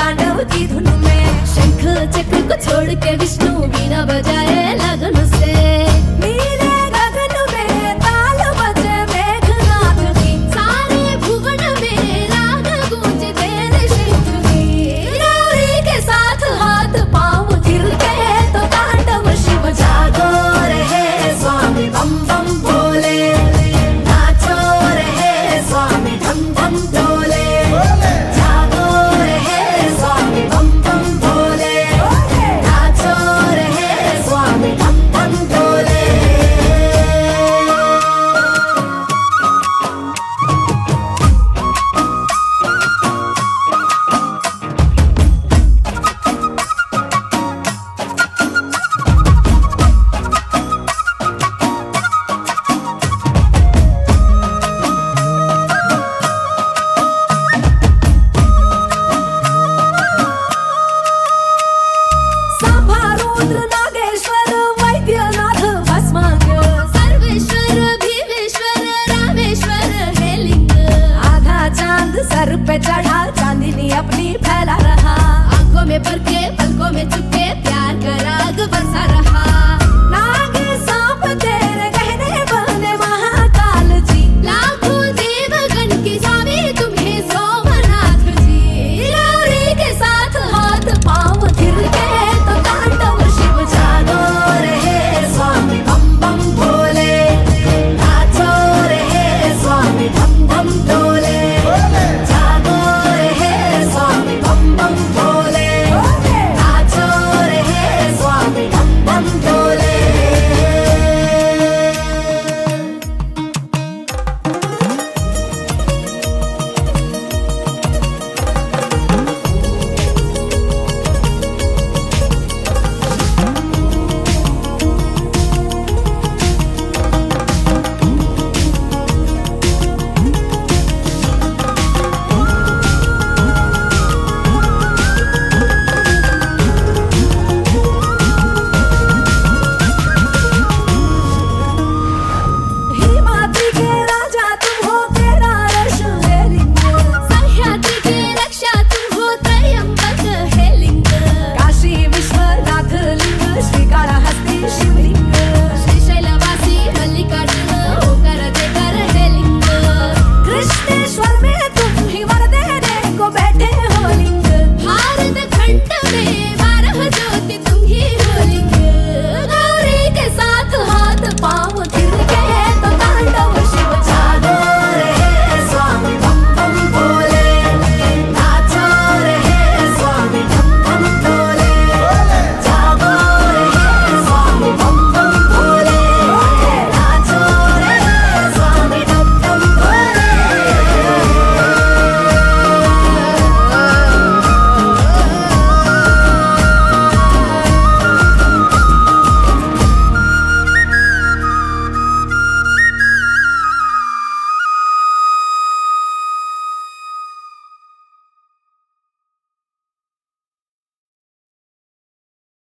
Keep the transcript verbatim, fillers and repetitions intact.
तांडव की धुन में। शंख चक्र को छोड़ के विष्णु वीणा बजाए लगन से। नीले गगन में ताल बजे मेघनाथ की, सारे भुवन में राग गूंजे तेरे शंख की। गौरी के साथ हाथ पांव गिर गए तो तांडव शिव जागो रहे स्वामी बम बम भोले। नाचो रहे स्वामी धम धम डोले। जागो रहे स्वामी बम बम भोले। नाचो रहे स्वामी धम धम डोले। रुद्र नागेश्वर वैद्यनाथ भस्मांग, सर्वेश्वर भीमेश्वर रामेश्वर है लिंग। आधा चांद सर पे चढ़ा चांदनी अपनी फैला रहा। आंखों में भर के पलकों में चुपके प्यार का राग बरसा रहा।